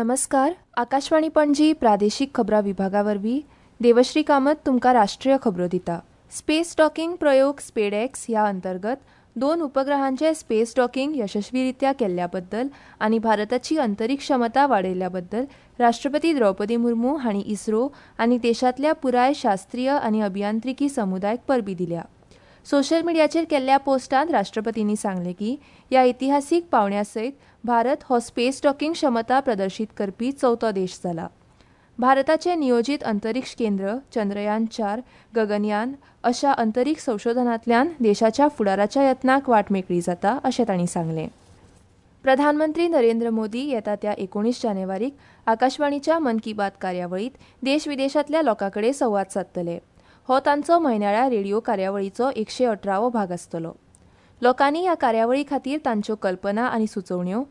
नमस्कार. आकाशवाणी पणजी प्रादेशीक खबरां विभागावरवीं देवश्री कामत तुमकां राष्ट्रीय खबरो दिता. स्पेस डॉकिंग प्रयोग स्पेडएक्स ह्या अंतर्गत 2 उपग्रहांचे स्पेस डॉकिंग यशस्वीरित्या केल्ल्याबद्दल आनी भारताची अंतरीक्ष क्षमता वाडयल्ल्याबद्दल राष्ट्रपती द्रौपदी मुर्मू हांणी इस्रो आनी देशांतल्या पुराय शास्त्रीय आनी अभियांत्रिकी समुदायाक परबीं दिल्या. सोशल मिडियाचेर केल्ल्या पोस्टांत राष्ट्रपतींनी सांगलें की ह्या इतिहासीक पावंड्या सयत भारत हो स्पेस डॉकिंग क्षमता प्रदर्शीत करपी चवथो देश जाला. भारताचे नियोजीत अंतरीक्ष केंद्र चंद्रयान-4 गगनयान अशा अंतरीक्ष संशोधनांतल्यान देशाच्या फुडाराच्या यत्नाक वाट मेकळी जाता अशें तांणी सांगलें. प्रधानमंत्री नरेंद्र मोदी येता त्या 19 जानेवारीक आकाशवाणीच्या मन की बात कार्यावळींत देश विदेशांतल्या लोकांकडेन संवाद सादतले. हो तांचो म्हयन्याळ्या रेडिओ कार्यावळीचो 118वो भाग आसतलो. लोकांनी ह्या कार्यावळी खातीर तांच्यो कल्पना आनी सुचोवण्यो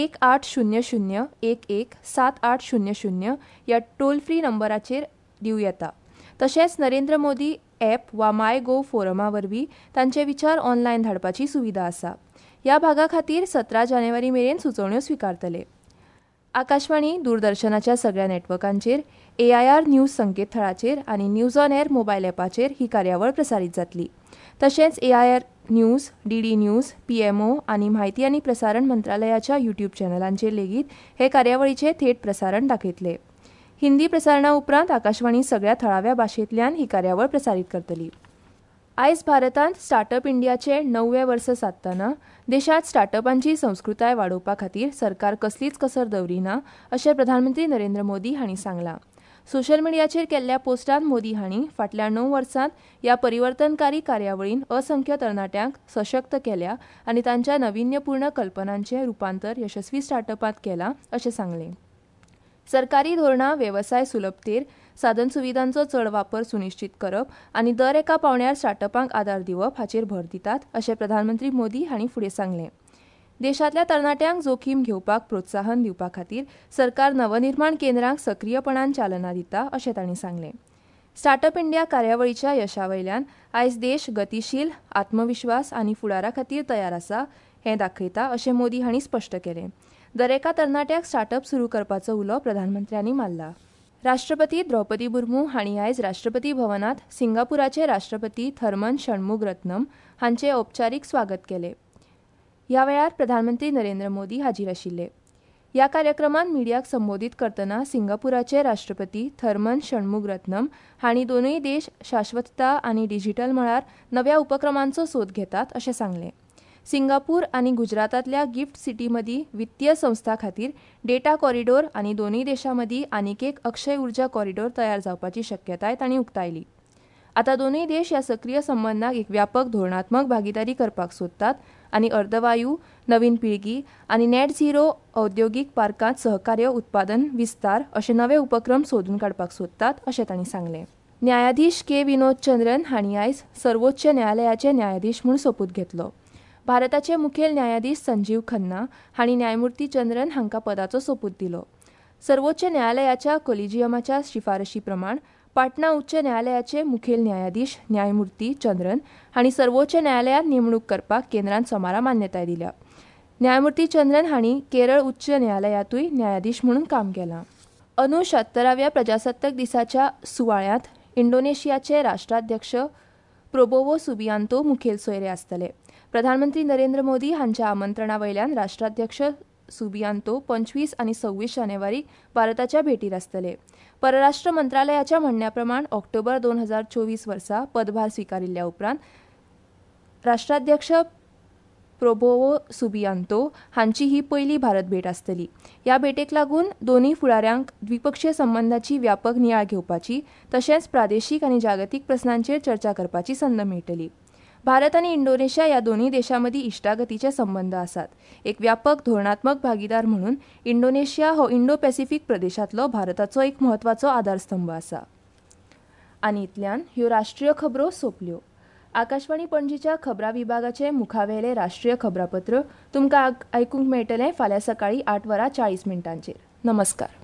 1800 ह्या टोल फ्री नंबराचेर दिवं येता. तशेंच नरेंद्र मोदी ॲप वा माय गोव फोरमा वरवीं तांचे विचार ऑनलायन धाडपाची सुविधा आसा. ह्या भागा खातीर 17 जानेवारी मेरेन सुचोवण्यो स्विकारतले. आकाशवाणी दूरदर्शनाच्या सगळ्या नेटवर्कांचेर AIR न्यूज संकेतथळाचेर आनी न्यूज ऑन एअर मोबायल ॲपाचेर ही कार्यावळ प्रसारीत जातली. तशेंच AIR news, DD news, PMO आनी म्हायती आनी प्रसारण मंत्रालयाच्या YouTube चॅनलांचेर लेगीत हे कार्यावळीचे थेट प्रसारण दाखयतले. हिंदी प्रसारणा उपरांत आकाशवाणी सगळ्या थळाव्या भाशेंतल्यान ही कार्यावळ प्रसारीत करतली. आयज भारतांत स्टार्टअप इंडियाचे 9वें वर्स सादतना देशांत स्टार्टअपांची संस्कृताय वाडोवपा खातीर सरकार कसलीच कसर दवरिना अशें प्रधानमंत्री नरेंद्र मोदी हांणी सांगलां. सोशल मिडियाचेर केल्ल्या पोस्टांत मोदी हांणी फाटल्या 9 वर्सांत ह्या परिवर्तनकारी कार्यावळीन असंख्य तरणाट्यांक सशक्त केल्या आनी तांच्या नाविन्यपूर्ण कल्पनांचें रुपांतर यशस्वी स्टार्टअपांत केलां अशें सांगलें. सरकारी धोरणां वेवसाय सुलभतेर साधनसुविधांचो चड वापर सुनिश्चित करप आनी दर एका पावंड्यार स्टार्टअपांक आदार दिवप हाचेर भर दितात अशें प्रधानमंत्री मोदी हांणी फुडें सांगलें. देशांतल्या तरणाट्यांक जोखीम घेवपाक प्रोत्साहन दिवपा खातीर सरकार नवनिर्माण केंद्रांक सक्रीयपणान चालना दिता अशें तांणी सांगलें. स्टार्टअप इंडिया कार्यावळीच्या यशा वयल्यान आयज देश गतीशील, आत्मविश्वास आनी फुडारा खातीर तयार आसा हें दाखयता अशें मोदी हांणी स्पश्ट केलें. दरेका तरणाट्याक स्टार्टअप सुरू करपाचो उलो प्रधानमंत्र्यांनी मारला. राष्ट्रपती द्रौपदी मुर्मू हांणी आयज राष्ट्रपती भवनांत सिंगापुराचे राष्ट्रपती थर्मन शणमुगरत्नम हांचें औपचारीक स्वागत केलें. ह्या वेळार प्रधानमंत्री नरेंद्र मोदी हाजीर आशिल्ले. ह्या कार्यक्रमांत मिडियाक संबोधीत करतना सिंगापुराचे राष्ट्रपती थर्मन शणमुगरत्नम हांणी दोनूय देश शाश्वतता आनी डिजिटल मळार नव्या उपक्रमांचो सोद घेतात अशें सांगलें. सिंगापूर आनी गुजरातांतल्या गिफ्ट सिटी मदीं वित्तीय संस्था खातीर डेटा कॉरिडॉर आनी दोनूय देशां मदीं आनीक एक अक्षय उर्जा कॉरिडॉर तयार जावपाची शक्यताय तांणी उक्तायली. आतां दोनूय देश ह्या सक्रीय संबंदाक एक व्यापक धोरणात्मक भागीदारी करपाक सोदतात आनी अर्दवायू, नवीन पिळगी आनी नेट झिरो औद्योगीक पार्कांत सहकार्य उत्पादन विस्तार अशे नवे उपक्रम सोदून काडपाक सोदतात अशें तांणी सांगलें. न्यायाधीश के. विनोद चंद्रन हांणी आयज सर्वोच्च न्यायालयाचे न्यायाधीश म्हूण सोपूत घेतलो. भारताचे मुखेल न्यायाधीश संजीव खन्ना हांणी न्यायमूर्ती चंद्रन हांकां पदाचो सोपूत दिलो. सर्वोच्च न्यायालयाच्या कोलिजियमाच्या शिफारशी प्रमाण पाटणा उच्च न्यायालयाचे मुखेल न्यायाधीश न्यायमूर्ती चंद्रन हांणी सर्वोच्च न्यायालयांत नेमणूक करपाक केंद्रान सोमारा मान्यताय दिल्या. न्यायमूर्ती चंद्रन हांणी केरळ उच्च न्यायालयातूय न्यायाधीश म्हणून काम केलां. अंदू 76व्या प्रजासत्ताक दिसाच्या सुवाळ्यांत इंडोनेशियाचे राष्ट्राध्यक्ष प्रोबोवो सुबियांतो मुखेल सोयरे आसतले. प्रधानमंत्री नरेंद्र मोदी हांच्या आमंत्रणा वयल्यान राष्ट्राध्यक्ष सुबियांतो 25 आनी 26 जानेवारीक भारताच्या भेटीर आसतले. परराष्ट्र मंत्रालयाच्या म्हणण्या प्रमाण ऑक्टोबर 2024 वर्सा पदभार स्विकारिल्ल्या उपरांत राष्ट्राध्यक्ष प्रोबोवो सुबियांतो हांची ही पयली भारत भेट आसतली. ह्या भेटेक लागून दोनूय फुडाऱ्यांक द्विपक्षीय संबंदांची व्यापक नियाळ घेवपाची तशेंच प्रादेशीक आनी जागतीक प्रस्नांचेर चर्चा करपाची संद मेळटली. भारत आनी इंडोनेशिया ह्या दोनूय देशां मदीं इश्टागतीचे संबंद आसात. एक व्यापक धोरणात्मक भागीदार म्हणून इंडोनेशिया हो इंडो पॅसिफीक प्रदेशांतलो भारताचो एक म्हत्वाचो आधारस्तंभ आसा. आनी इतल्यान ह्यो राष्ट्रीय खबरो सोंपल्यो. आकाशवाणी पणजीच्या खबरां विभागाचे मुखावेले राष्ट्रीय खबरापत्र तुमकां आयकूंक मेळटलें फाल्यां सकाळीं 8:40 नमस्कार.